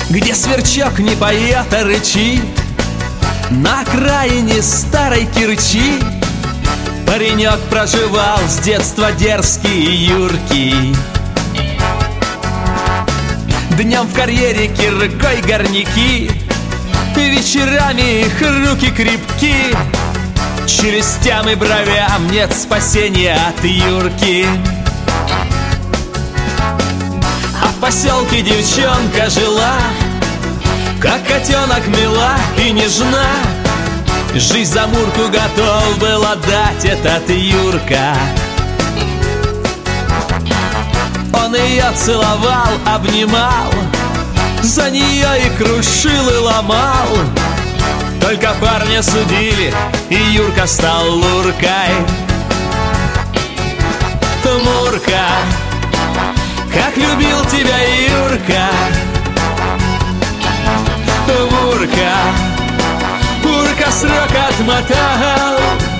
где сверчок не поет, а рычит, на окраине старой Керчи паренек проживал с детства дерзкий и юркий. Днем в карьере киркой горняки, вечерами их руки крепки, челюстям и бровям нет спасения от Юрки. А в поселке девчонка жила, как котенок мила и нежна. Жизнь за Мурку готов был отдать этот Юрка. Он ее целовал, обнимал, за нее и крушил, и ломал. Только парня судили, и Юрка стал Луркой. Мурка, как любил тебя Юрка. Мурка, Мурка срок отмотал.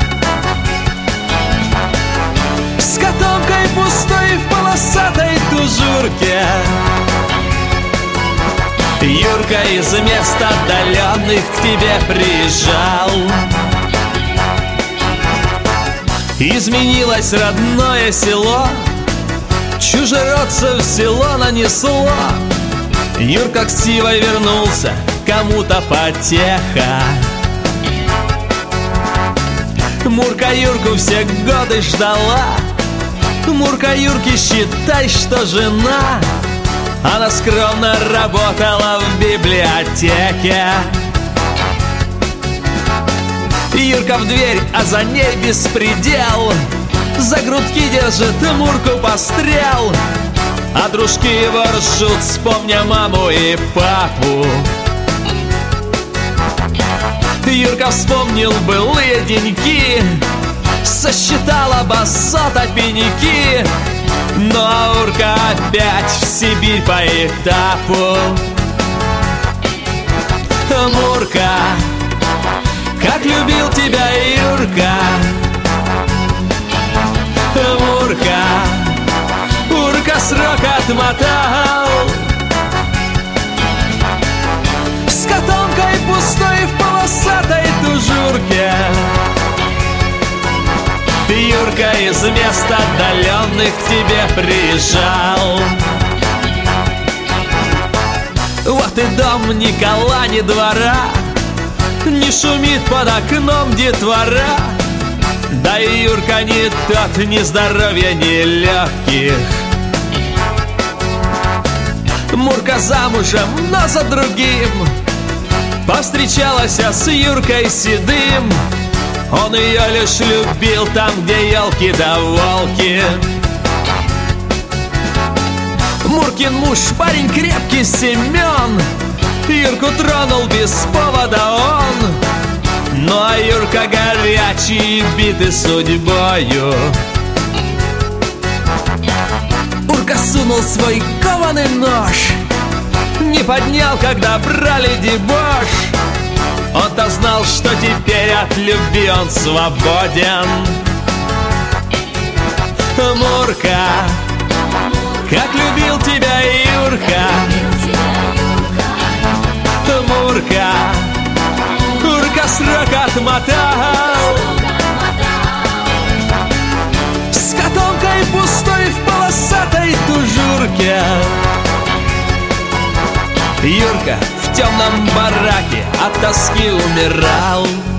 С котомкой пустой в полосатой тужурке Юрка из мест отдаленных к тебе приезжал. Изменилось родное село, чужеродцев в село нанесло. Юрка к сивой вернулся, кому-то потеха. Мурка Юрку все годы ждала. Мурка Юрки, считай, что жена. Она скромно работала в библиотеке. Юрка в дверь, а за ней беспредел. За грудки держит Мурку пострел, а дружки его ржут, вспомня маму и папу. Юрка вспомнил былые деньки, сосчитал обоссот пеньки. Но Урка опять в Сибирь по этапу. Мурка, как любил тебя Юрка. Мурка, Урка срок отмотал. С котомкой пустой в полосатой тужурке Юрка из мест отдаленных к тебе приезжал. Вот и дом ни кола, ни двора, не шумит под окном детвора. Да и Юрка не тот, ни здоровья, ни легких. Мурка замужем, но за другим повстречалась с Юркой седым. Он ее лишь любил там, где елки да волки. Муркин муж, парень крепкий, Семен, Юрку тронул без повода он. Ну а Юрка горячий, битый судьбою. Урка сунул свой кованый нож, не поднял, когда брали дебош. Он-то знал, что теперь от любви он свободен. Мурка, как любил тебя Юрка. Мурка, Урка срок отмотал. С котомкой пустой в полосатой тужурке Юрка в темном бараке от тоски умирал.